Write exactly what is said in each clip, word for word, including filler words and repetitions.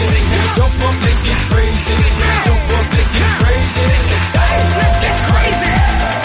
crazy. Jump up, let's get crazy. Jump up, let's get crazy. Hey, let's get crazy.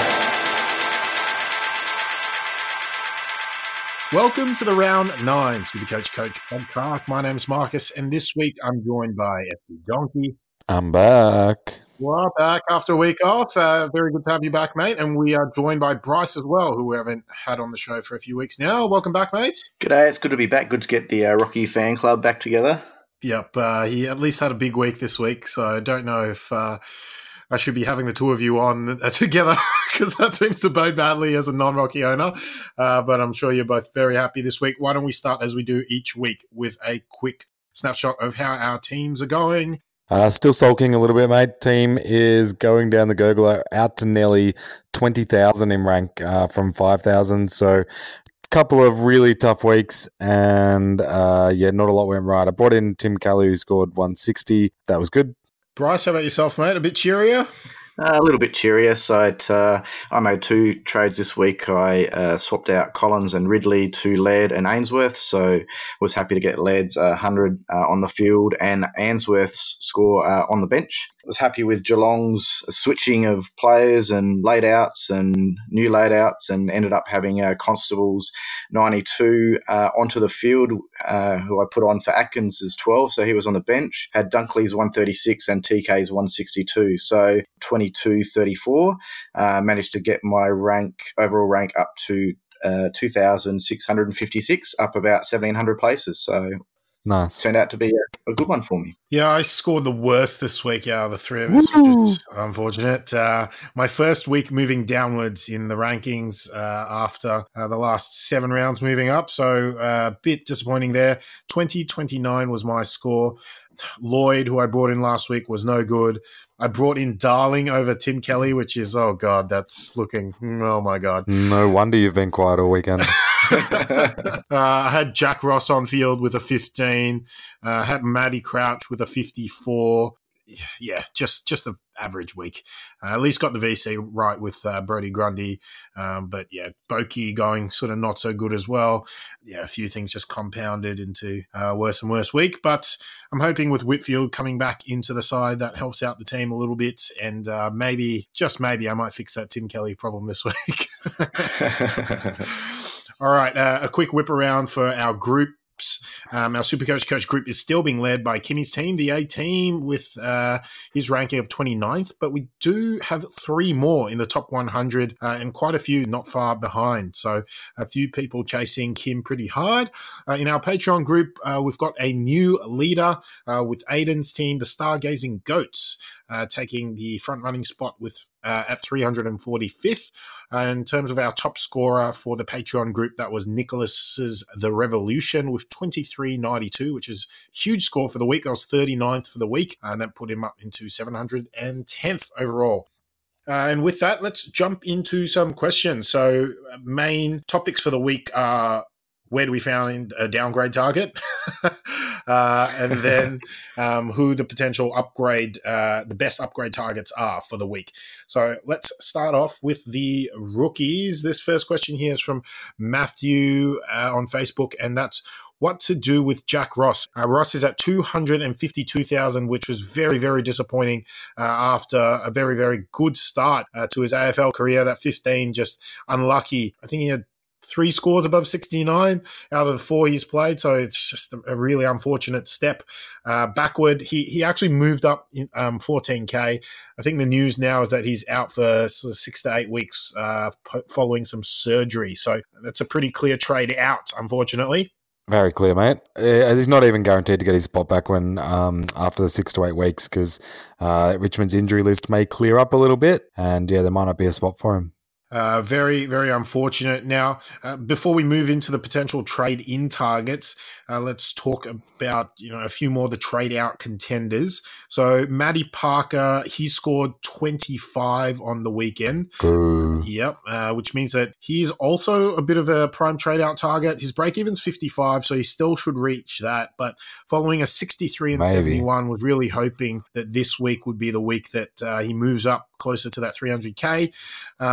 Welcome to the Round nine Supercoach Coach podcast. My name is Marcus, and this week I'm joined by F B Donkey. I'm back. We're back after a week off. Uh, very good to have you back, mate. And we are joined by Bryce as well, who we haven't had on the show for a few weeks now. Welcome back, mate. G'day, it's good to be back. Good to get the uh, Rocky fan club back together. Yep, uh, he at least had a big week this week, so I don't know if uh, I should be having the two of you on uh, together because that seems to bode badly as a non-Rocky owner. Uh, but I'm sure you're both very happy this week. Why don't we start, as we do each week, with a quick snapshot of how our teams are going. Uh, still sulking a little bit, mate. Team is going down the gurgler, out to nearly twenty thousand in rank uh, from five thousand. So a couple of really tough weeks and, uh, yeah, not a lot went right. I brought in Tim Kelly, who scored one sixty. That was good. Bryce, how about yourself, mate? A bit cheerier? Uh, a little bit cheerier. So uh, I made two trades this week. I uh, swapped out Collins and Ridley to Laird and Ainsworth. So was happy to get Laird's uh, one hundred uh, on the field and Ainsworth's score uh, on the bench. Was happy with Geelong's switching of players and laid outs and new laid outs, and ended up having uh, Constable's ninety-two uh, onto the field, uh, who I put on for Atkins as twelve. So he was on the bench. Had Dunkley's one thirty-six and T K's one sixty-two. So twenty-two thirty-four. Uh, managed to get my rank, overall rank, up to uh, two thousand six hundred fifty-six, up about seventeen hundred places. So nice. Turned out to be a, a good one for me. Yeah, I scored the worst this week out of the three of us, Woo! Which is unfortunate. Uh, my first week moving downwards in the rankings uh, after uh, the last seven rounds moving up. So a uh, bit disappointing there. twenty twenty-nine was my score. Lloyd, who I brought in last week, was no good. I brought in Darling over Tim Kelly, which is, oh, God, that's looking, oh, my God. No wonder you've been quiet all weekend. uh, I had Jack Ross on field with a fifteen. I uh, had Matty Crouch with a fifty-four. Yeah, just just the average week. Uh, at least got the V C right with uh, Brodie Grundy. Um, but yeah, Boki going sort of not so good as well. Yeah, a few things just compounded into a uh, worse and worse week. But I'm hoping with Whitfield coming back into the side, that helps out the team a little bit. And uh, maybe, just maybe, I might fix that Tim Kelly problem this week. All right, uh, a quick whip around for our groups. Um, our Supercoach Coach group is still being led by Kimmy's team, the A team, with uh, his ranking of twenty-ninth, but we do have three more in the top one hundred uh, and quite a few not far behind. So a few people chasing Kim pretty hard. Uh, in our Patreon group, uh, we've got a new leader uh, with Aiden's team, the Stargazing Goats, uh, taking the front-running spot with uh, at three hundred forty-fifth. Uh, in terms of our top scorer for the Patreon group, that was Nicholas's The Revolution with twenty-three ninety-two, which is a huge score for the week. That was thirty-ninth for the week, and that put him up into seven hundred tenth overall. Uh, and with that, let's jump into some questions. So uh, main topics for the week are: where do we find a downgrade target? uh, and then um, who the potential upgrade, uh, the best upgrade targets are for the week. So let's start off with the rookies. This first question here is from Matthew uh, on Facebook, and that's: what to do with Jack Ross? Uh, Ross is at two hundred fifty-two thousand, which was very, very disappointing uh, after a very, very good start uh, to his A F L career. That fifteen, just unlucky. I think he had three scores above sixty-nine out of the four he's played, so it's just a really unfortunate step uh, backward. He he actually moved up in, um, fourteen K. I think the news now is that he's out for sort of six to eight weeks uh, following some surgery, so that's a pretty clear trade out, unfortunately. Very clear, mate. Uh, he's not even guaranteed to get his spot back when um, after the six to eight weeks because uh, Richmond's injury list may clear up a little bit, and yeah, there might not be a spot for him. Uh, very, very unfortunate. Now, uh, before we move into the potential trade-in targets, uh, let's talk about, you know, a few more of the trade-out contenders. So, Matty Parker, he scored twenty-five on the weekend. Boo. Yep, uh, which means that he's also a bit of a prime trade-out target. His break-even's fifty-five, so he still should reach that. But following a sixty-three and seventy-one, was really hoping that this week would be the week that uh, he moves up closer to that three hundred K. Uh, we've got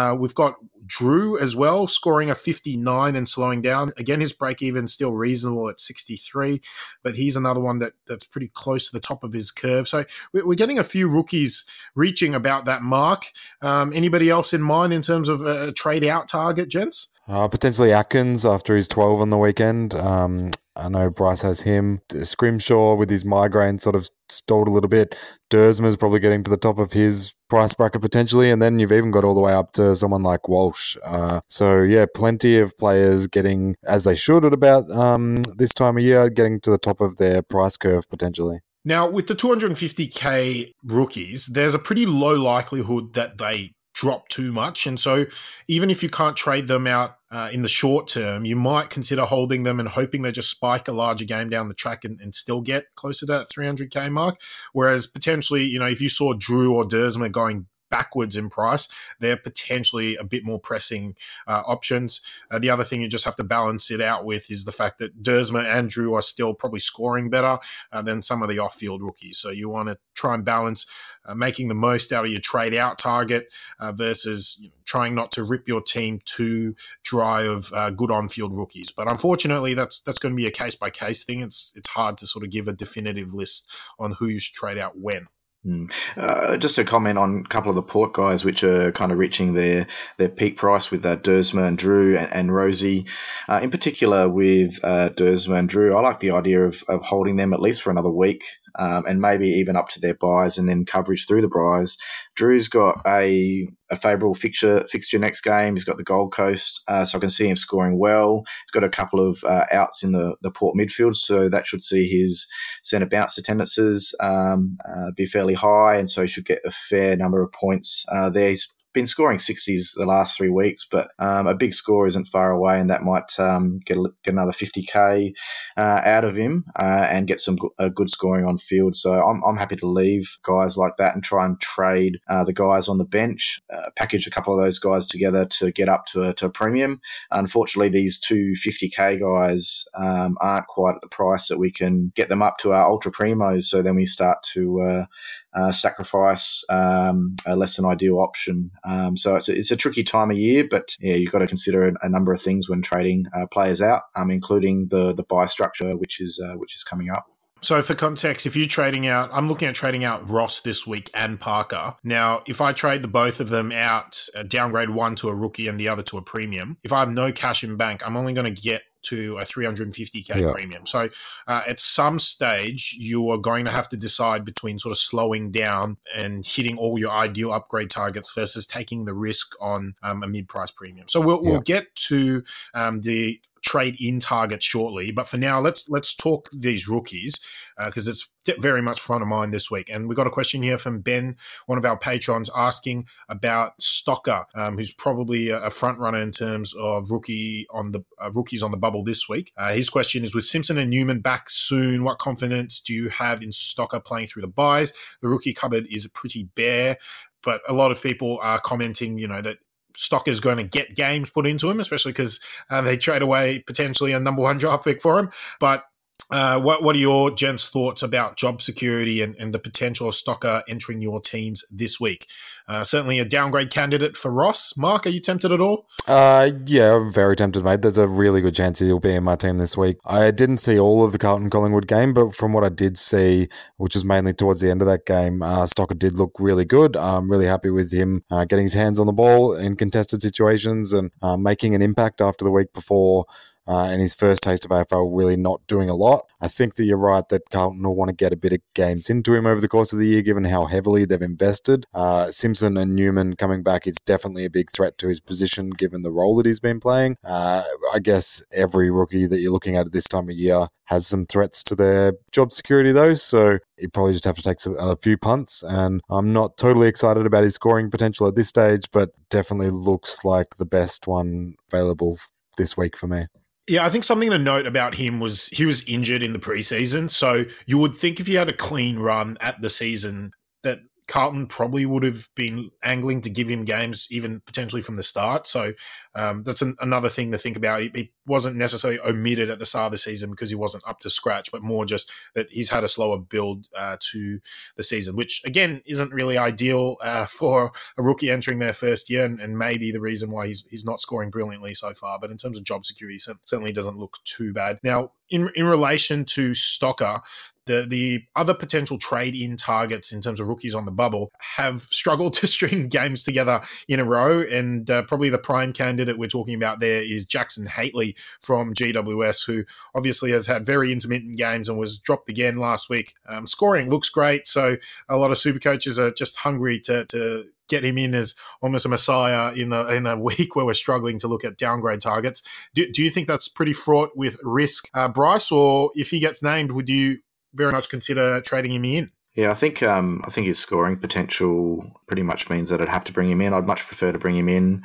got Drew as well, scoring a fifty-nine and slowing down. Again, his break even still reasonable at sixty-three, but he's another one that that's pretty close to the top of his curve. So we're getting a few rookies reaching about that mark. Um, anybody else in mind in terms of a trade out target, gents? Uh, potentially Atkins after his twelve on the weekend. Um, I know Bryce has him. Scrimshaw with his migraine sort of stalled a little bit. Dersma's probably getting to the top of his price bracket potentially, and then you've even got all the way up to someone like Walsh. Uh, so yeah, plenty of players getting, as they should at about um, this time of year, getting to the top of their price curve potentially. Now, with the two hundred fifty K rookies, there's a pretty low likelihood that they drop too much. And so even if you can't trade them out uh, in the short term, you might consider holding them and hoping they just spike a larger game down the track and, and still get closer to that three hundred K mark. Whereas potentially, you know, if you saw Drew or Dersma going backwards in price, they're potentially a bit more pressing uh, options. Uh, the other thing you just have to balance it out with is the fact that Dersma and Drew are still probably scoring better uh, than some of the off-field rookies. So you want to try and balance uh, making the most out of your trade-out target uh, versus you know, trying not to rip your team too dry of uh, good on-field rookies. But unfortunately, that's that's going to be a case-by-case thing. It's it's hard to sort of give a definitive list on who you should trade out when. Mm. Uh, just to comment on a couple of the port guys, which are kind of reaching their, their peak price with uh, Dersma and Drew and, and Rosie. Uh, in particular with uh, Dersma and Drew, I like the idea of, of holding them at least for another week um, and maybe even up to their buys and then coverage through the buys. Drew's got a, a favourable fixture fixture next game. He's got the Gold Coast, uh, so I can see him scoring well. He's got a couple of uh, outs in the, the Port midfield, so that should see his centre bounce attendances um, uh, be fairly high, and so he should get a fair number of points uh, there. He's been scoring sixties the last three weeks, but um, a big score isn't far away, and that might um, get, a, get another fifty K uh, out of him uh, and get some go- uh, good scoring on field. So I'm, I'm happy to leave guys like that and try and trade uh, the guys on the bench, uh, package a couple of those guys together to get up to a, to a premium. Unfortunately, these two fifty K guys um, aren't quite at the price that we can get them up to our ultra primos, so then we start to uh, Uh, sacrifice um, a less than ideal option. Um, so it's a, it's a tricky time of year, but yeah, you've got to consider a, a number of things when trading uh, players out, um, including the the buy structure, which is uh, which is coming up. So for context, if you're trading out, I'm looking at trading out Ross this week and Parker. Now, if I trade the both of them out, uh, downgrade one to a rookie and the other to a premium, if I have no cash in bank, I'm only going to get to a three hundred fifty K yeah. premium. So uh, at some stage, you are going to have to decide between sort of slowing down and hitting all your ideal upgrade targets versus taking the risk on um, a mid-price premium. So we'll, yeah. we'll get to um, the trade in target shortly, but for now, let's let's talk these rookies because uh, it's very much front of mind this week. And we got a question here from Ben, one of our patrons, asking about Stocker, um, who's probably a front runner in terms of rookie on the uh, rookies on the bubble this week. Uh, his question is: with Simpson and Newman back soon, what confidence do you have in Stocker playing through the buys? The rookie cupboard is pretty bare, but a lot of people are commenting, you know, that Stocker's going to get games put into him, especially because uh, they trade away potentially a number one draft pick for him. But uh, what what are your gents' thoughts about job security and, and the potential of Stocker entering your teams this week? Uh, certainly a downgrade candidate for Ross. Mark, are you tempted at all? Uh, yeah, I'm very tempted, mate. There's a really good chance he'll be in my team this week. I didn't see all of the Carlton-Collingwood game, but from what I did see, which was mainly towards the end of that game, uh, Stocker did look really good. I'm really happy with him uh, getting his hands on the ball in contested situations and uh, making an impact after the week before. Uh, and his first taste of A F L really not doing a lot. I think that you're right that Carlton will want to get a bit of games into him over the course of the year, given how heavily they've invested. Uh, Simpson and Newman coming back is definitely a big threat to his position, given the role that he's been playing. Uh, I guess every rookie that you're looking at at this time of year has some threats to their job security, though, so you probably just have to take some, a few punts, and I'm not totally excited about his scoring potential at this stage, but definitely looks like the best one available this week for me. Yeah, I think something to note about him was he was injured in the preseason. So you would think if he had a clean run at the season that Carlton probably would have been angling to give him games even potentially from the start. So um, that's an, another thing to think about. He, he wasn't necessarily omitted at the start of the season because he wasn't up to scratch, but more just that he's had a slower build uh, to the season, which again isn't really ideal uh, for a rookie entering their first year, and, and maybe the reason why he's he's not scoring brilliantly so far. But in terms of job security, certainly doesn't look too bad. Now, in in relation to Stocker, The the other potential trade-in targets in terms of rookies on the bubble have struggled to string games together in a row, and uh, probably the prime candidate we're talking about there is Jackson Hately from G W S, who obviously has had very intermittent games and was dropped again last week. Um, scoring looks great, so a lot of super coaches are just hungry to to get him in as almost a messiah in a, in a week where we're struggling to look at downgrade targets. Do, do you think that's pretty fraught with risk, uh, Bryce, or if he gets named, would you very much consider trading him in? Yeah, I think um, I think his scoring potential pretty much means that I'd have to bring him in. I'd much prefer to bring him in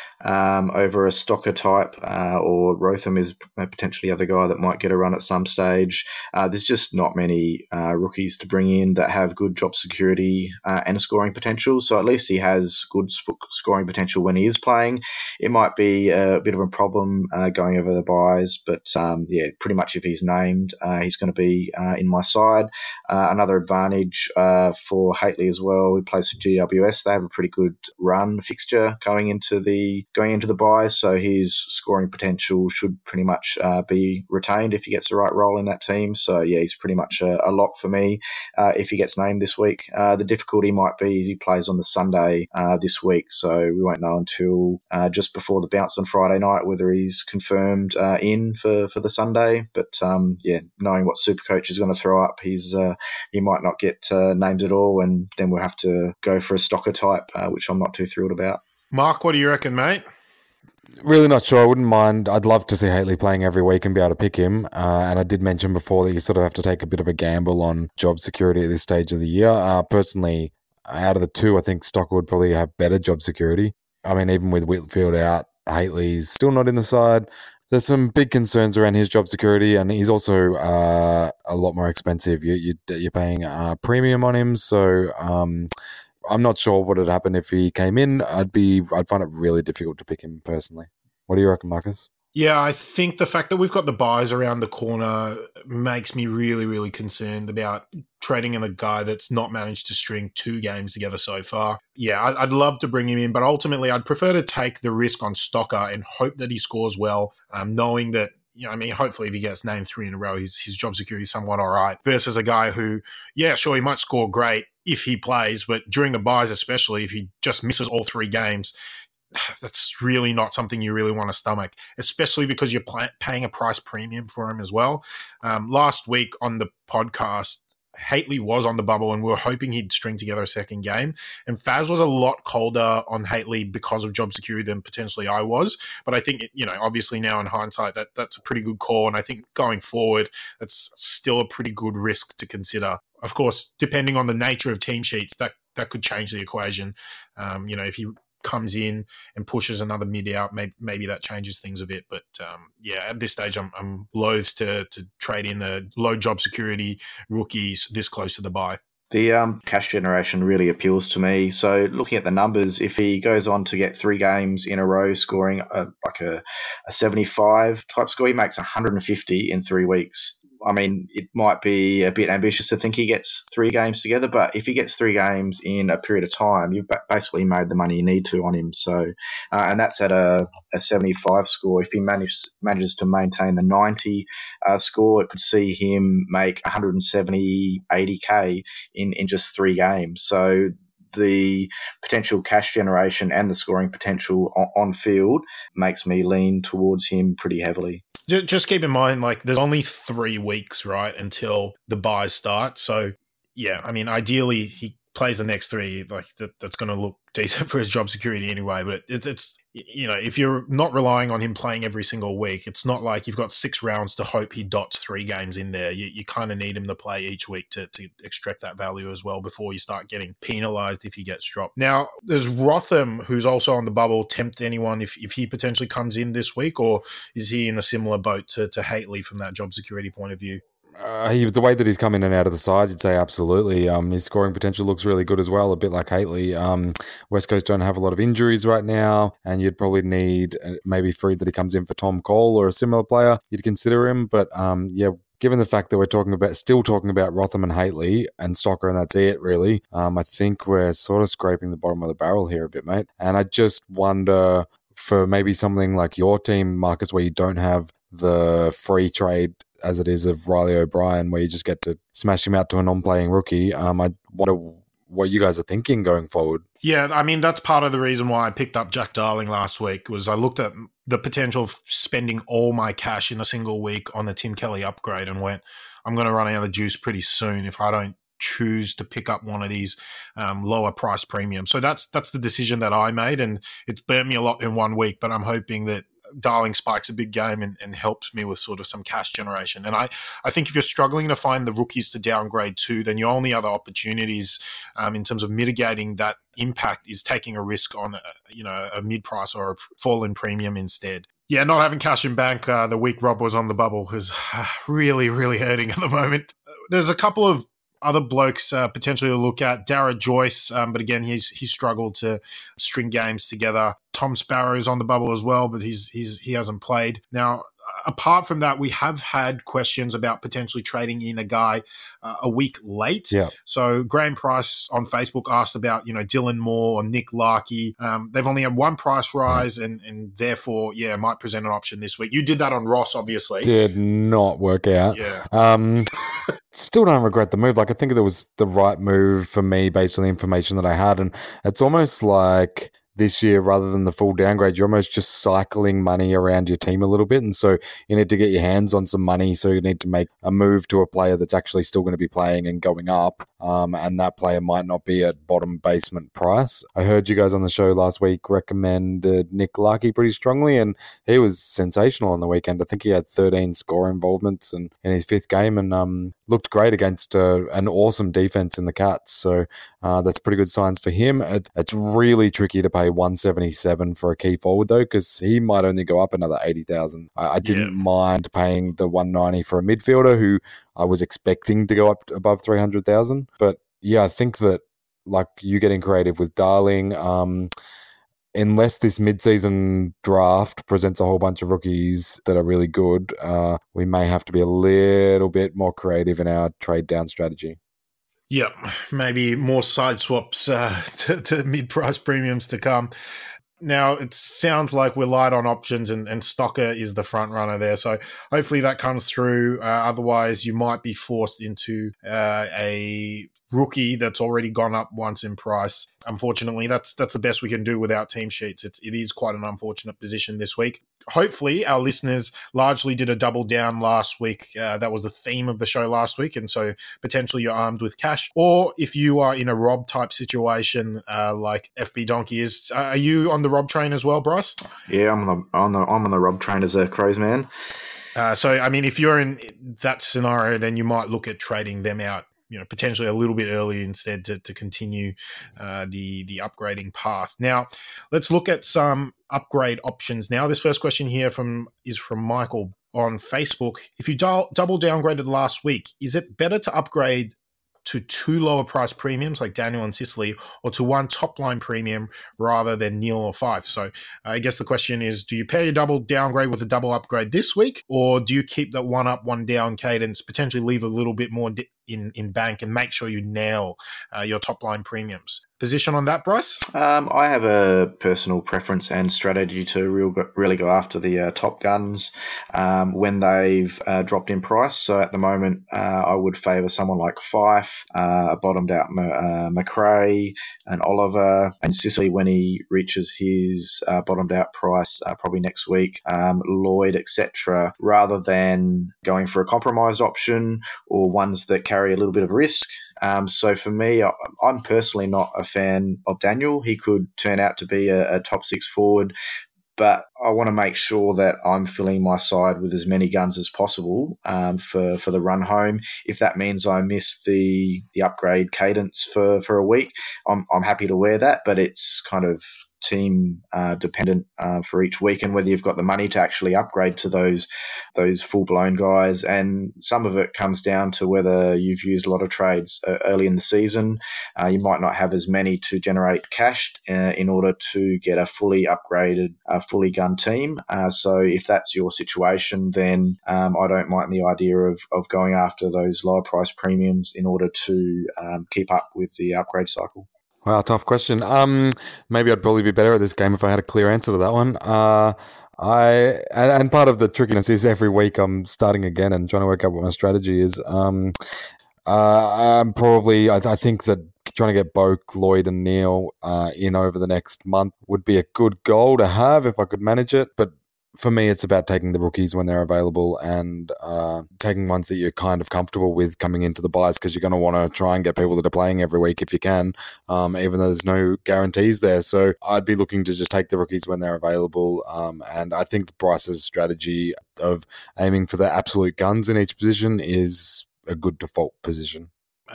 um, over a Stocker type, uh, or Rotham is potentially the other guy that might get a run at some stage. Uh, there's just not many uh, rookies to bring in that have good job security uh, and scoring potential. So at least he has good sp- scoring potential when he is playing. It might be a bit of a problem uh, going over the buys, but um, yeah, pretty much if he's named, uh, he's going to be uh, in my side. Uh, another advantage uh, for Hately as well, he plays for G W S. They have a pretty good run fixture going into the going into the buys, so his scoring potential should pretty much uh, be retained if he gets the right role in that team. So yeah, he's pretty much a, a lock for me uh, if he gets named this week. Uh, the difficulty might be he plays on the Sunday uh, this week, so we won't know until uh, just before the bounce on Friday night whether he's confirmed uh, in for, for the Sunday. But um, yeah, knowing what Supercoach is going to throw up, he's uh, he might not get uh, named at all, and then we'll have to go for a Stocker type, uh, which I'm not too thrilled about. Mark, what do you reckon, mate? Really not sure. I wouldn't mind. I'd love to see Hately playing every week and be able to pick him. Uh, and I did mention before that you sort of have to take a bit of a gamble on job security at this stage of the year. Uh, personally, out of the two, I think Stocker would probably have better job security. I mean, even with Whitfield out, Hately's still not in the side. There's some big concerns around his job security, and he's also uh, a lot more expensive. You, you, you're paying a premium on him, so um, I'm not sure what would happen if he came in. I'd be, I'd find it really difficult to pick him personally. What do you reckon, Marcus? Yeah, I think the fact that we've got the buys around the corner makes me really, really concerned about trading in a guy that's not managed to string two games together so far. Yeah, I'd love to bring him in, but ultimately I'd prefer to take the risk on Stocker and hope that he scores well, um, knowing that, you know, I mean, hopefully if he gets named three in a row, his, his job security is somewhat all right, versus a guy who, yeah, sure, he might score great if he plays, but during the buys especially, if he just misses all three games, that's really not something you really want to stomach, especially because you're pay- paying a price premium for him as well. Um, last week on the podcast, Hately was on the bubble and we were hoping he'd string together a second game. And Faz was a lot colder on Hately because of job security than potentially I was. But I think, you know, obviously now in hindsight, that that's a pretty good call. And I think going forward, that's still a pretty good risk to consider. Of course, depending on the nature of team sheets, that, that could change the equation. Um, you know, if he comes in and pushes another mid out, maybe, maybe that changes things a bit. But um, yeah, at this stage, I'm, I'm loath to to trade in the low job security rookies this close to the buy. The um, cash generation really appeals to me. So looking at the numbers, if he goes on to get three games in a row scoring a, like a, a seventy-five type score, he makes one hundred fifty in three weeks. I mean, it might be a bit ambitious to think he gets three games together, but if he gets three games in a period of time, you've basically made the money you need to on him. So, uh, and that's at a, a seventy-five score. If he manages manages to maintain the ninety uh, score, it could see him make one hundred seventy, eighty K in, in just three games. So the potential cash generation and the scoring potential on, on field makes me lean towards him pretty heavily. Just keep in mind, like, there's only three weeks, right, until the buys start. So, yeah, I mean, ideally, he plays the next three. Like, that, that's going to look decent for his job security anyway. But it, it's, you know, if you're not relying on him playing every single week, it's not like you've got six rounds to hope he dots three games in there. You, you kind of need him to play each week to, to extract that value as well before you start getting penalized if he gets dropped. Now, there's Rotham, who's also on the bubble, tempt anyone if, if he potentially comes in this week, or is he in a similar boat to, to Hately from that job security point of view? Uh, he, the way that he's come in and out of the side, you'd say absolutely. Um, his scoring potential looks really good as well, a bit like Haitley. Um, West Coast don't have a lot of injuries right now, and you'd probably need uh, maybe free that he comes in for Tom Cole or a similar player. You'd consider him, but um, yeah, given the fact that we're talking about still talking about Rotham and Haitley and Stocker, and that's it really, um, I think we're sort of scraping the bottom of the barrel here a bit, mate. And I just wonder for maybe something like your team, Marcus, where you don't have the free trade as it is of Riley O'Brien, where you just get to smash him out to a non-playing rookie. Um, I wonder what you guys are thinking going forward. Yeah, I mean, that's part of the reason why I picked up Jack Darling last week was I looked at the potential of spending all my cash in a single week on the Tim Kelly upgrade and went, I'm going to run out of juice pretty soon if I don't choose to pick up one of these um, lower price premiums. So that's that's the decision that I made, and it's burnt me a lot in one week, but I'm hoping that Darling spikes a big game and, and helps me with sort of some cash generation. And I, I think if you're struggling to find the rookies to downgrade to, then your only other opportunities um, in terms of mitigating that impact is taking a risk on a, you know, a mid-price or a fall in premium instead. Yeah, not having cash in bank uh, the week Rob was on the bubble is uh, really, really hurting at the moment. There's a couple of other blokes uh, potentially to look at. Darragh Joyce, um, but again, he's he's struggled to string games together. Tom Sparrow's on the bubble as well, but he's he's he hasn't played. Now, apart from that, we have had questions about potentially trading in a guy uh, a week late. Yeah. So Graham Price on Facebook asked about, you know, Dylan Moore or Nick Larkey. Um, they've only had one price rise, yeah. and and therefore, yeah, might present an option this week. You did that on Ross, obviously. Did not work out. Yeah. Um, still don't regret the move. Like, I think it was the right move for me based on the information that I had, and it's almost like this year, rather than the full downgrade, you're almost just cycling money around your team a little bit. And so you need to get your hands on some money. So you need to make a move to a player that's actually still going to be playing and going up. Um, and that player might not be at bottom basement price. I heard you guys on the show last week recommended Nick Larkey pretty strongly, and he was sensational on the weekend. I think he had thirteen score involvements in, in his fifth game, and um, looked great against uh, an awesome defense in the Cats. So uh, that's pretty good signs for him. It, it's really tricky to pay one seventy-seven for a key forward though, because he might only go up another eighty thousand. I, I didn't yeah. mind paying the one ninety for a midfielder who I was expecting to go up above three hundred thousand. But yeah, I think that like you getting creative with Darling, um, unless this mid-season draft presents a whole bunch of rookies that are really good, uh, we may have to be a little bit more creative in our trade down strategy. Yep, maybe more side swaps uh, to, to mid-price premiums to come. Now, it sounds like we're light on options, and, and Stocker is the front runner there. So hopefully that comes through. Uh, otherwise, you might be forced into uh, a rookie that's already gone up once in price. Unfortunately, that's that's the best we can do without team sheets. It's, it is quite an unfortunate position this week. Hopefully, our listeners largely did a double down last week. Uh, that was the theme of the show last week. And so potentially you're armed with cash. Or if you are in a Rob type situation uh, like F B Donkey is, uh, are you on the Rob train as well, Bryce? Yeah, I'm on the, on the, I'm on the Rob train as a Crows man. Uh, so, I mean, if you're in that scenario, then you might look at trading them out, you know, potentially a little bit early instead to, to continue uh, the, the upgrading path. Now, let's look at some upgrade options now. This first question here from is from Michael on Facebook. If you do- double downgraded last week, is it better to upgrade to two lower price premiums like Daniel and Sicily, or to one top line premium rather than Neil or Fife? So uh, I guess the question is, do you pair your double downgrade with a double upgrade this week, or do you keep that one up, one down cadence, potentially leave a little bit more di- in, in bank and make sure you nail uh, your top line premiums? Position on that, Bryce? Um, I have a personal preference and strategy to real, really go after the uh, top guns um, when they've uh, dropped in price. So at the moment, uh, I would favour someone like Fife, uh, a bottomed out uh, McRae, and Oliver, and Sicily when he reaches his uh, bottomed out price uh, probably next week, um, Lloyd, et cetera, rather than going for a compromised option or ones that carry a little bit of risk. Um, so for me, I, I'm personally not a fan of Daniel. He could turn out to be a, a top six forward, but I want to make sure that I'm filling my side with as many guns as possible um, for, for the run home. If that means I miss the the upgrade cadence for, for a week, I'm I'm happy to wear that, but it's kind of team uh, dependent uh, for each week, and whether you've got the money to actually upgrade to those those full blown guys. And some of it comes down to whether you've used a lot of trades uh, early in the season. Uh, you might not have as many to generate cash uh, in order to get a fully upgraded, uh, fully gunned team. Uh, so if that's your situation, then um, I don't mind the idea of, of going after those lower price premiums in order to um, keep up with the upgrade cycle. Wow, tough question. Um, maybe I'd probably be better at this game if I had a clear answer to that one. Uh, I and, and part of the trickiness is every week I'm starting again and trying to work out what my strategy is. Um, uh, I'm probably I, I think that trying to get Boak, Lloyd, and Neil uh, in over the next month would be a good goal to have if I could manage it, but. For me, it's about taking the rookies when they're available and uh, taking ones that you're kind of comfortable with coming into the buys, because you're going to want to try and get people that are playing every week if you can, um, even though there's no guarantees there. So I'd be looking to just take the rookies when they're available. Um, and I think the Bryce's strategy of aiming for the absolute guns in each position is a good default position.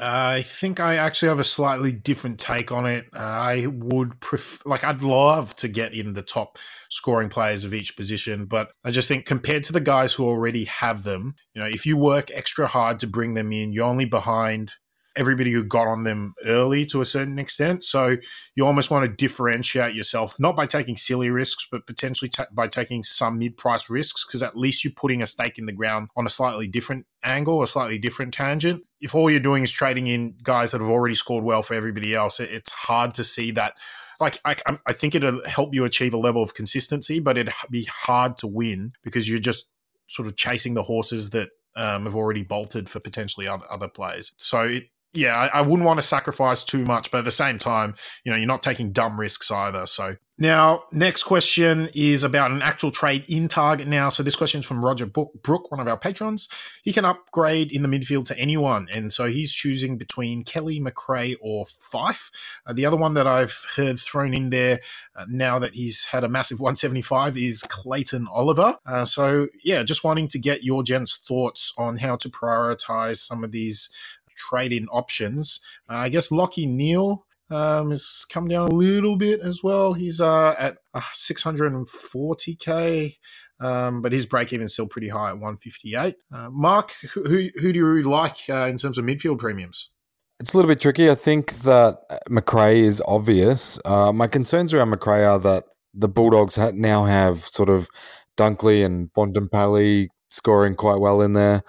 I think I actually have a slightly different take on it. Uh, I would prefer, like, I'd love to get in the top scoring players of each position, but I just think compared to the guys who already have them, you know, if you work extra hard to bring them in, you're only behind everybody who got on them early to a certain extent. So you almost want to differentiate yourself, not by taking silly risks, but potentially ta- by taking some mid-price risks, because at least you're putting a stake in the ground on a slightly different angle, a slightly different tangent. If all you're doing is trading in guys that have already scored well for everybody else, it, it's hard to see that. Like, I, I think it'll help you achieve a level of consistency, but it'd be hard to win because you're just sort of chasing the horses that um, have already bolted for potentially other, other players. So it, Yeah, I, I wouldn't want to sacrifice too much, but at the same time, you know, you're not taking dumb risks either. So now, next question is about an actual trade in target now. So this question is from Roger Brook, one of our patrons. He can upgrade in the midfield to anyone, and so he's choosing between Kelly, McRae, or Fife. Uh, the other one that I've heard thrown in there uh, now that he's had a massive one seventy-five is Clayton Oliver. Uh, so yeah, just wanting to get your gents' thoughts on how to prioritize some of these trade-in options. Uh, I guess Lachie Neale um, has come down a little bit as well. He's uh, at uh, six hundred forty K, um, but his break-even is still pretty high at one fifty-eight. Uh, Mark, who, who do you like uh, in terms of midfield premiums? It's a little bit tricky. I think that McRae is obvious. Uh, my concerns around McRae are that the Bulldogs ha- now have sort of Dunkley and Bontempelli scoring quite well in there.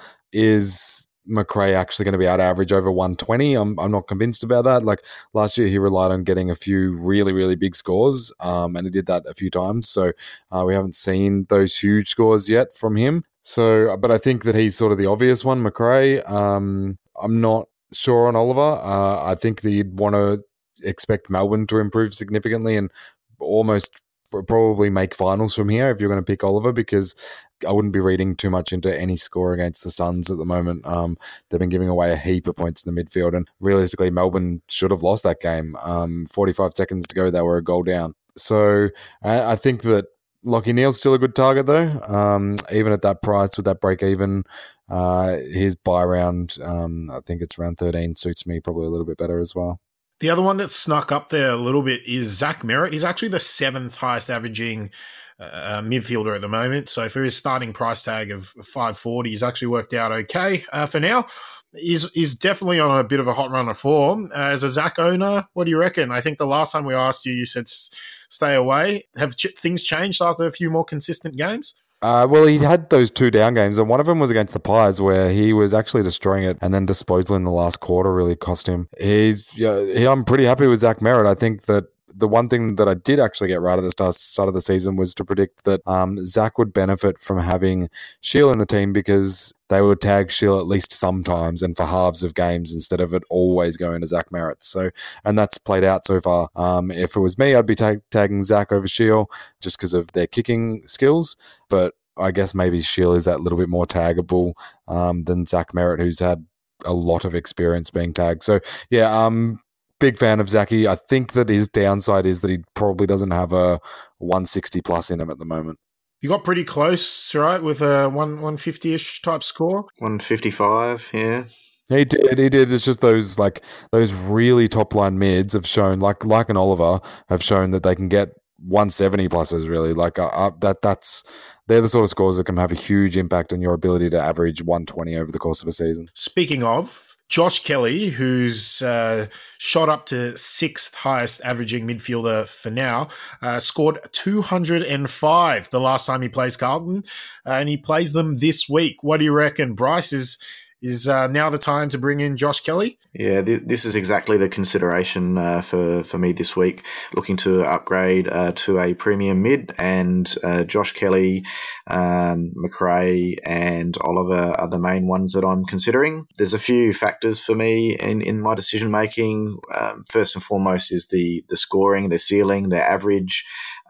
Is McRae actually going to be able to average over one twenty? I'm I'm not convinced about that. Like last year, he relied on getting a few really, really big scores, um, and he did that a few times. So uh, we haven't seen those huge scores yet from him. So, but I think that he's sort of the obvious one, McRae. Um, I'm not sure on Oliver. Uh, I think that you'd want to expect Melbourne to improve significantly and almost probably make finals from here if you're going to pick Oliver, because I wouldn't be reading too much into any score against the Suns at the moment. Um, they've been giving away a heap of points in the midfield, and realistically, Melbourne should have lost that game. Um, forty-five seconds to go, they were a goal down. So I, I think that Lachie Neale's still a good target, though. Um, even at that price with that break even, uh, his buy round, um, I think it's around thirteen, suits me probably a little bit better as well. The other one that snuck up there a little bit is Zach Merritt. He's actually the seventh highest averaging uh, midfielder at the moment. So for his starting price tag of five forty, he's actually worked out okay uh, for now. He's, he's definitely on a bit of a hot run of form. Uh, as a Zach owner, what do you reckon? I think the last time we asked you, you said stay away. Have ch- things changed after a few more consistent games? Uh, well, he had those two down games, and one of them was against the Pies, where he was actually destroying it, and then disposal in the last quarter really cost him. He's, yeah, he, I'm pretty happy with Zach Merritt. I think that the one thing that I did actually get right at the start, start of the season was to predict that um, Zach would benefit from having Shiel in the team, because they would tag Shiel at least sometimes and for halves of games instead of it always going to Zach Merritt. So, and that's played out so far. Um, if it was me, I'd be tag- tagging Zach over Shiel just because of their kicking skills. But I guess maybe Shiel is that little bit more taggable um, than Zach Merritt, who's had a lot of experience being tagged. So, yeah, um, big fan of Zachy. I think that his downside is that he probably doesn't have a one sixty plus in him at the moment. You got pretty close, right, with a one one fifty ish type score. one fifty-five, yeah. He did, he did. It's just those like those really top line mids have shown, like like an Oliver, have shown that they can get one seventy pluses, really. Like uh, uh, that. That's they're the sort of scores that can have a huge impact on your ability to average one twenty over the course of a season. Speaking of, Josh Kelly, who's uh, shot up to sixth highest averaging midfielder for now, uh, scored two hundred five the last time he plays Carlton, uh, and he plays them this week. What do you reckon, Bryce? Is is uh, now the time to bring in Josh Kelly? Yeah, th- this is exactly the consideration uh, for, for me this week, looking to upgrade uh, to a premium mid, and uh, Josh Kelly, um, McRae and Oliver are the main ones that I'm considering. There's a few factors for me in, in my decision making. Um, first and foremost is the, the scoring, their ceiling, their average.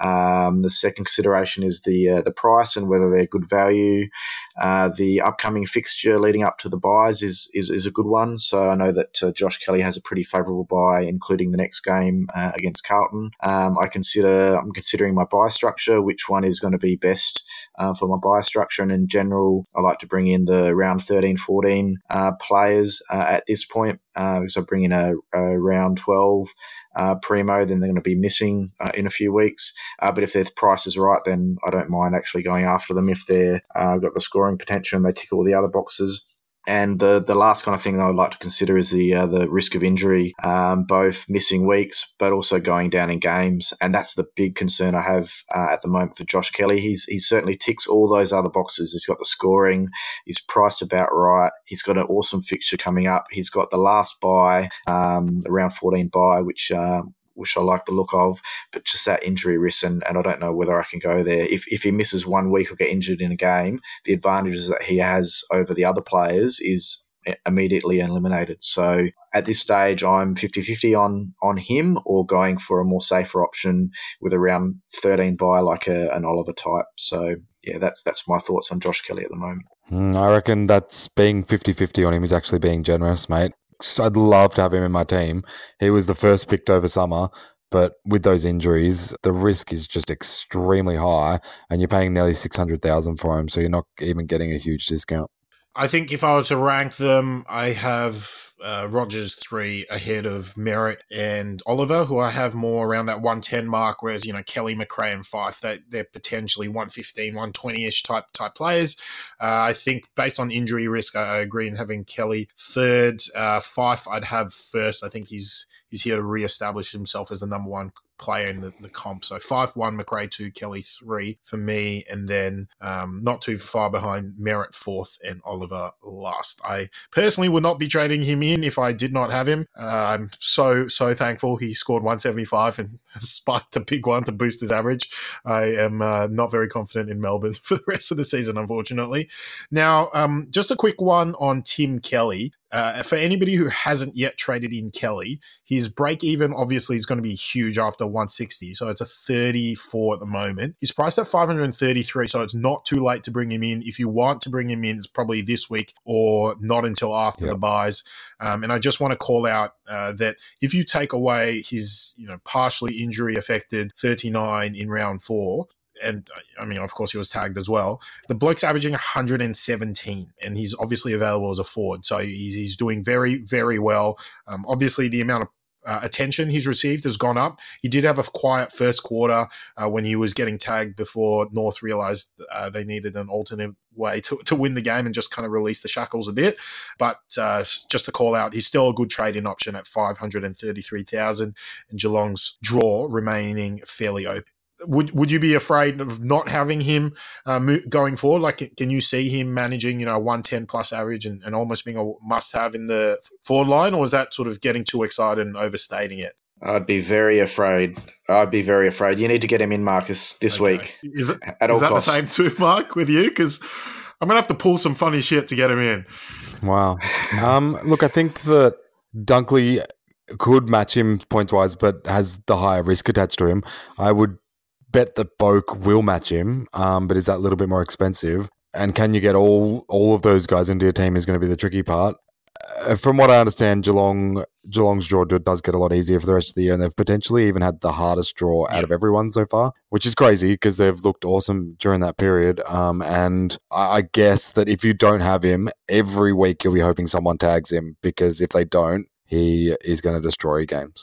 Um, the second consideration is the uh, the price and whether they're good value. Uh, the upcoming fixture leading up to the buys is is, is a good one. So I know that uh, Josh Kelly has a pretty favourable buy, including the next game uh, against Carlton. Um, I consider I'm considering my buy structure, which one is going to be best uh, for my buy structure. And in general, I like to bring in the round thirteen, fourteen uh, players uh, at this point, uh, because I bring in a, a round twelve. Uh, primo, then they're going to be missing uh, in a few weeks. Uh, but if their price is right, then I don't mind actually going after them if they've uh, got the scoring potential and they tick all the other boxes. And the the last kind of thing that I'd like to consider is the uh, the risk of injury, um, both missing weeks, but also going down in games. And that's the big concern I have uh, at the moment for Josh Kelly. He's he certainly ticks all those other boxes. He's got the scoring. He's priced about right. He's got an awesome fixture coming up. He's got the last buy, um, the round fourteen buy, which uh, which I like the look of, but just that injury risk, and, and I don't know whether I can go there. If if he misses one week or get injured in a game, the advantages that he has over the other players is immediately eliminated. So at this stage, I'm fifty-fifty on on him, or going for a more safer option with a round thirteen buy like a, an Oliver type. So yeah, that's that's my thoughts on Josh Kelly at the moment. Mm, I reckon that's being fifty-fifty on him is actually being generous, mate. I'd love to have him in my team. He was the first picked over summer, but with those injuries, the risk is just extremely high, and you're paying nearly six hundred thousand dollars for him, so you're not even getting a huge discount. I think if I were to rank them, I have uh, Rogers three ahead of Merritt and Oliver, who I have more around that one ten mark, whereas, you know, Kelly, McRae and Fife, they, they're potentially one fifteen, one twenty-ish type type players. Uh, I think based on injury risk, I, I agree in having Kelly third. Uh, Fife I'd have first. I think he's he's here to reestablish himself as the number one player in the, the comp. So five, one, McRae two, Kelly three for me, and then um, not too far behind, Merritt fourth and Oliver last. I personally would not be trading him in if I did not have him. Uh, I'm so, so thankful he scored one seventy-five and spiked a big one to boost his average. I am uh, not very confident in Melbourne for the rest of the season, unfortunately. Now, um, just a quick one on Tim Kelly. Uh, for anybody who hasn't yet traded in Kelly, his break even obviously is going to be huge after one sixty, so it's a thirty-four at the moment. He's priced at five hundred thirty-three, so it's not too late to bring him in. If you want to bring him in, it's probably this week or not until after yep. the buys. Um, and I just want to call out uh, that if you take away his, you know, partially injury affected thirty-nine in round four, and I mean, of course, he was tagged as well, the bloke's averaging one hundred seventeen, and he's obviously available as a forward. So he's, he's doing very, very well. Um, obviously, the amount of uh, attention he's received has gone up. He did have a quiet first quarter uh, when he was getting tagged before North realised uh, they needed an alternate way to, to win the game and just kind of release the shackles a bit. But uh, just to call out, he's still a good trade-in option at five hundred thirty-three thousand, and Geelong's draw remaining fairly open. Would would you be afraid of not having him uh, mo- going forward? Like, can you see him managing, you know, one ten plus average and, and almost being a must-have in the forward line, or is that sort of getting too excited and overstating it? I'd be very afraid. I'd be very afraid. You need to get him in, Marcus, this okay. week. Is, it, at all is that costs. the same too, Mark, with you? Because I'm going to have to pull some funny shit to get him in. Wow. Um, look, I think that Dunkley could match him points-wise, but has the higher risk attached to him. I would bet that Boak will match him, um, but is that a little bit more expensive? And can you get all all of those guys into your team is going to be the tricky part. Uh, from what I understand, Geelong Geelong's draw does get a lot easier for the rest of the year, and they've potentially even had the hardest draw out of everyone so far, which is crazy because they've looked awesome during that period. Um, and I, I guess that if you don't have him, every week you'll be hoping someone tags him, because if they don't, he is going to destroy games.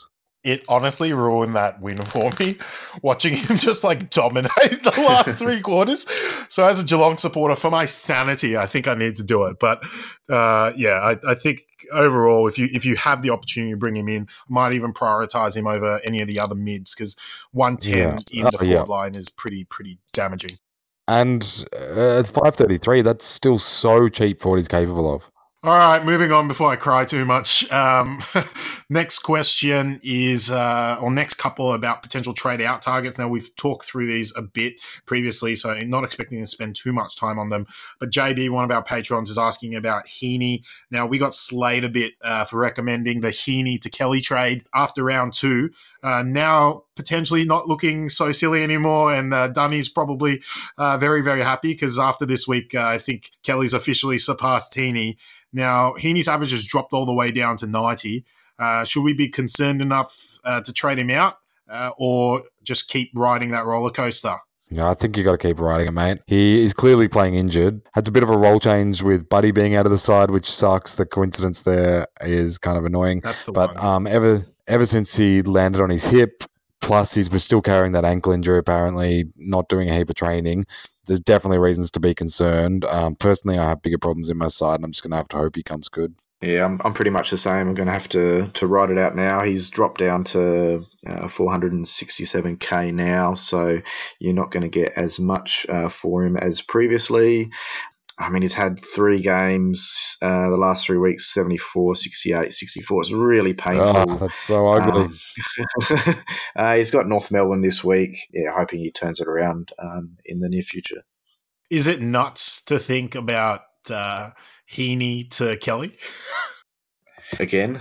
it honestly ruined that win for me, watching him just like dominate the last three quarters. So as a Geelong supporter, for my sanity, I think I need to do it. But uh, yeah, I, I think overall, if you if you have the opportunity to bring him in, I might even prioritize him over any of the other mids because one ten Yeah. in Oh, the forward yeah. line is pretty, pretty damaging. And uh, at five thirty-three, that's still so cheap for what he's capable of. All right, moving on before I cry too much. Um, next question is, uh, or next couple about potential trade out targets. Now, we've talked through these a bit previously, so I'm not expecting to spend too much time on them. But J B, one of our patrons, is asking about Heaney. Now, we got slayed a bit uh, for recommending the Heaney to Kelly trade after round two. Uh, now, potentially not looking so silly anymore, and uh, Dunny's probably uh, very, very happy because after this week, uh, I think Kelly's officially surpassed Heaney. Now, Heaney's average has dropped all the way down to ninety. Uh, should we be concerned enough uh, to trade him out uh, or just keep riding that roller coaster? Yeah, I think you got to keep riding it, mate. He is clearly playing injured. Had a bit of a role change with Buddy being out of the side, which sucks. The coincidence there is kind of annoying. That's the but one. um, ever ever since he landed on his hip, plus he's still carrying that ankle injury, apparently not doing a heap of training, there's definitely reasons to be concerned. Um, personally, I have bigger problems in my side, and I'm just going to have to hope he comes good. Yeah, I'm, I'm pretty much the same. I'm going to have to to ride it out now. He's dropped down to uh, four hundred sixty-seven K now, so you're not going to get as much uh, for him as previously. I mean, he's had three games, uh, the last three weeks, seventy-four, sixty-eight, sixty-four. It's really painful. Oh, that's so ugly. Um, uh, he's got North Melbourne this week. Yeah, hoping he turns it around um, in the near future. Is it nuts to think about uh, Heaney to Kelly? Again?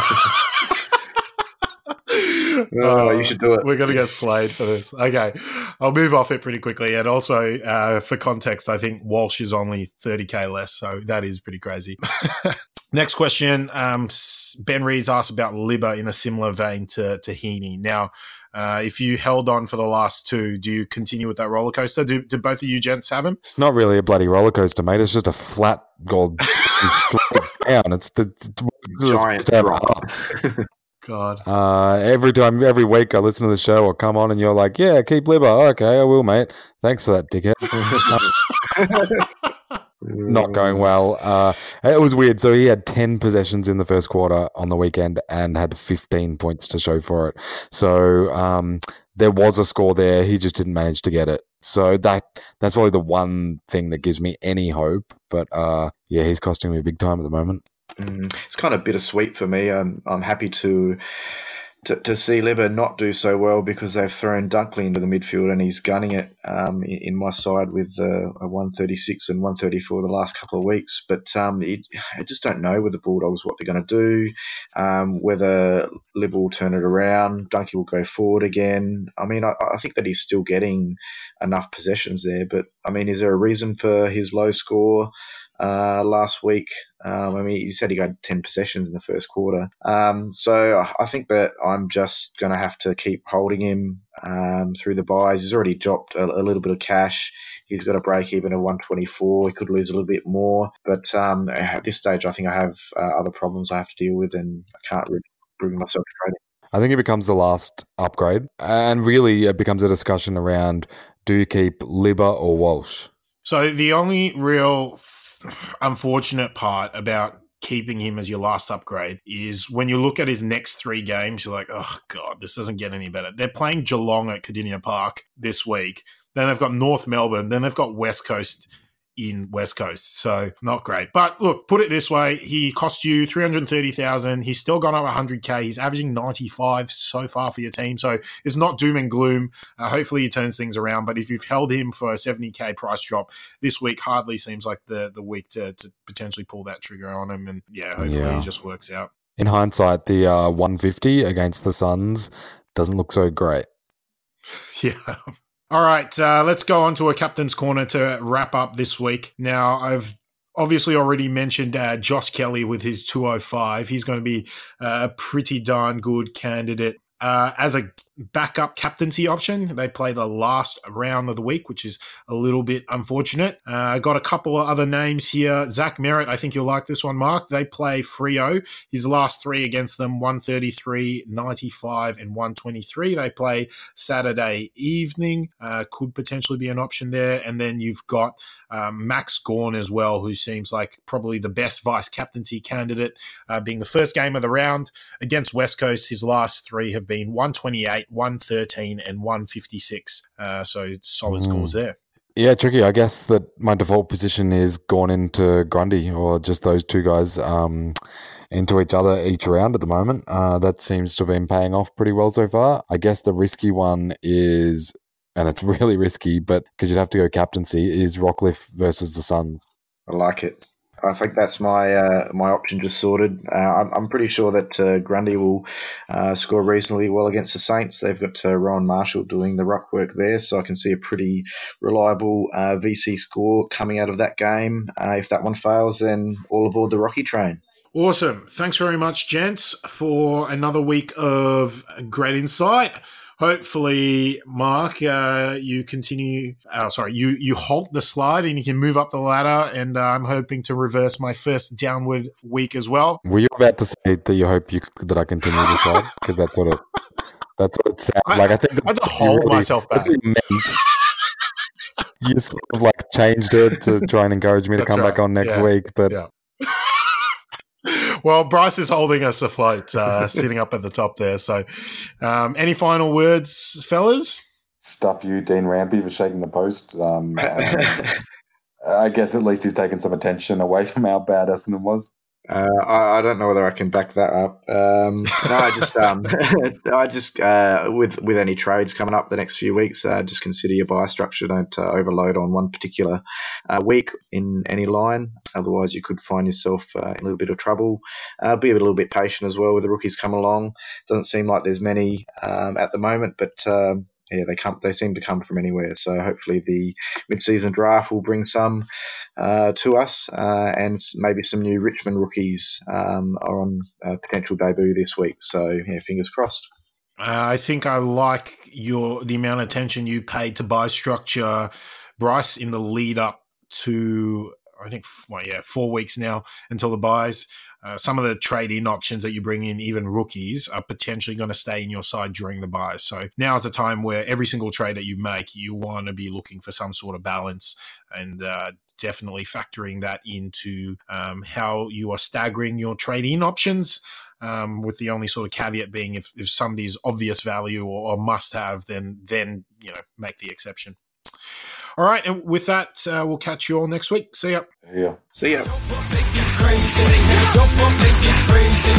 Oh, you should do it. We're going to get slayed for this. Okay. I'll move off it pretty quickly. And also, uh, for context, I think Walsh is only thirty K less. So that is pretty crazy. Next question. Um, Ben Rees asked about Libba in a similar vein to, to Heaney. Now, uh, if you held on for the last two, do you continue with that roller coaster? Do, do both of you gents have him? It's not really a bloody roller coaster, mate. It's just a flat gold straight down. It's the, the Giant to have drop. ups. God. Uh, every time, every week I listen to the show or come on and you're like, yeah, keep Libba. Okay, I will, mate. Thanks for that, dickhead. Not going well. Uh, it was weird. So he had ten possessions in the first quarter on the weekend and had fifteen points to show for it. So um, there was a score there. He just didn't manage to get it. So that that's probably the one thing that gives me any hope. But uh, yeah, he's costing me big time at the moment. Mm, it's kind of bittersweet for me. I'm I'm happy to to, to see Libba not do so well because they've thrown Dunkley into the midfield and he's gunning it um, in, in my side with uh, a one thirty-six and one thirty-four the last couple of weeks. But um, it, I just don't know with the Bulldogs what they're going to do, um, whether Libba will turn it around, Dunkley will go forward again. I mean, I, I think that he's still getting enough possessions there, but I mean, is there a reason for his low score? Uh, last week, um, I mean, he said he got ten possessions in the first quarter. Um, so I think that I'm just going to have to keep holding him um, through the buys. He's already dropped a, a little bit of cash. He's got a break even of one twenty-four. He could lose a little bit more. But um, at this stage, I think I have uh, other problems I have to deal with and I can't really bring myself to trade it. I think it becomes the last upgrade. And really, it becomes a discussion around, do you keep Libba or Walsh? So the only real unfortunate part about keeping him as your last upgrade is when you look at his next three games, you're like, oh, God, this doesn't get any better. They're playing Geelong at Cardinia Park this week. Then they've got North Melbourne. Then they've got West Coast in West Coast. So not great. But look, put it this way. He cost you three hundred thirty thousand dollars. He's still gone up one hundred K. He's averaging ninety-five so far for your team. So it's not doom and gloom. Uh, hopefully he turns things around. But if you've held him for a seventy K price drop, this week hardly seems like the, the week to, to potentially pull that trigger on him. And yeah, hopefully Yeah. he just works out. In hindsight, the uh, one fifty against the Suns doesn't look so great. Yeah. All right, uh, let's go on to a captain's corner to wrap up this week. Now, I've obviously already mentioned uh, Josh Kelly with his two oh five. He's going to be uh, a pretty darn good candidate. Uh, as a backup captaincy option. They play the last round of the week, which is a little bit unfortunate. Uh, I got a couple of other names here. Zach Merritt, I think you'll like this one, Mark. They play Freo. His last three against them, one thirty-three, ninety-five, and one twenty-three. They play Saturday evening. Uh, could potentially be an option there. And then you've got um, Max Gawn as well, who seems like probably the best vice captaincy candidate, uh, being the first game of the round against West Coast. His last three have been one twenty-eight, one thirteen, and one fifty-six. Uh, so solid mm. scores there. Yeah, tricky. I guess that my default position is gone into Grundy, or just those two guys um, into each other each round at the moment. Uh, that seems to have been paying off pretty well so far. I guess the risky one is, and it's really risky, but because you'd have to go captaincy, is Rockcliffe versus the Suns. I like it. I think that's my uh, my option just sorted. Uh, I'm, I'm pretty sure that uh, Grundy will uh, score reasonably well against the Saints. They've got uh, Rowan Marshall doing the ruck work there, so I can see a pretty reliable uh, V C score coming out of that game. Uh, if that one fails, then all aboard the Rocky train. Awesome. Thanks very much, gents, for another week of great insight. Hopefully, Mark, uh, you continue. Oh, sorry, you you halt the slide and you can move up the ladder. And uh, I'm hoping to reverse my first downward week as well. Were you about to say that you hope you that I continue the slide? Because that's what it that's what it sounds like. I think I had to hold really, myself back. That's what you meant. You sort of like changed it to try and encourage me to that's come right. back on next yeah. week, but. Yeah. Well, Bryce is holding us afloat, uh, sitting up at the top there. So, um, any final words, fellas? Stuff you, Dean Rampy, for shaking the post. Um, I guess at least he's taken some attention away from how bad Essendon was. Uh, I, I don't know whether I can back that up. Um, no, I just, um, I just uh, with with any trades coming up the next few weeks, uh, just consider your buy structure. Don't uh, overload on one particular uh, week in any line. Otherwise, you could find yourself uh, in a little bit of trouble. Uh, be a little bit patient as well with the rookies come along. Doesn't seem like there's many um, at the moment, but. Um, Yeah, they come. They seem to come from anywhere. So hopefully the mid-season draft will bring some uh, to us, uh, and maybe some new Richmond rookies um, are on uh, potential debut this week. So yeah, fingers crossed. Uh, I think I like your the amount of attention you paid to buy structure, Bryce, in the lead up to. I think, well, yeah, four weeks now until the buys. Uh, some of the trade-in options that you bring in, even rookies, are potentially going to stay in your side during the buys. So now is the time where every single trade that you make, you want to be looking for some sort of balance and uh, definitely factoring that into um, how you are staggering your trade-in options. Um, with the only sort of caveat being if, if somebody's obvious value or, or must-have, then then you know make the exception. All right, and with that, uh, we'll catch you all next week. See ya. Yeah. See ya. Jump up, let's get crazy. Jump up, let's get crazy.